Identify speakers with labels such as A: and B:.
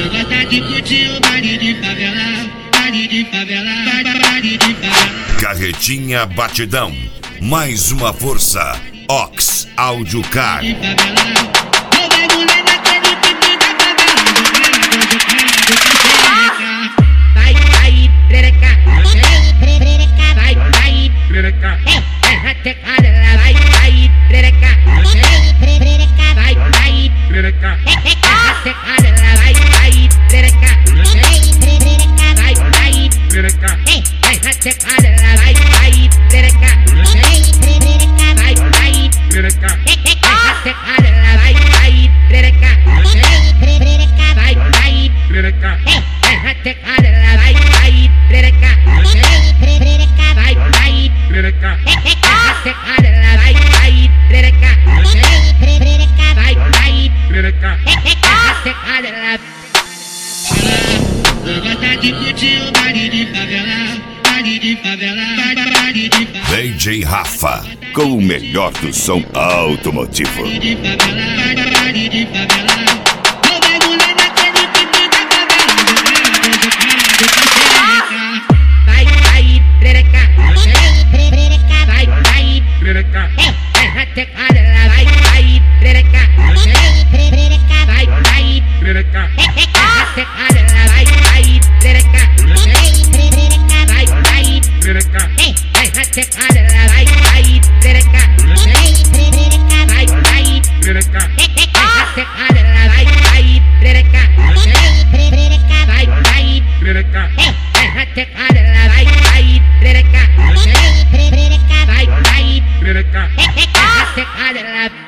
A: gosta de curtir o baile de favela, baile de favela, baile de favela.
B: Carretinha Batidão, mais uma força. Ox Audiocar.
A: Vai, vai, prereca, vai, vai, prereca, vai, vai, prereca, vai, vai, prereca, vai, vai, prereca, vai, vai, prereca, vai, vai, prereca, vai, vai, prereca, vai, vai, prereca, vai, vai, prereca, vai, vai, prereca, vai, vai, prereca, vai, vai, prereca, vai, vai, prereca. Gosta de curtir o baile de favela, baile de favela, baile de favela.
B: DJ Rafa, com o melhor do som automotivo.
A: Baile de favela, baile de favela. Toda mulher daquele pique da favela. Vai, vai, prereca, vai, vai, prereca, vai, vai, prereca, vai, vai, prereca, vai, vai, prereca, vai, vai, prereca, vai, vai, prereca, vai, vai, prereca, vai, vai, prereca, vai, vai, prereca, vai, vai, prereca, vai, vai, prereca.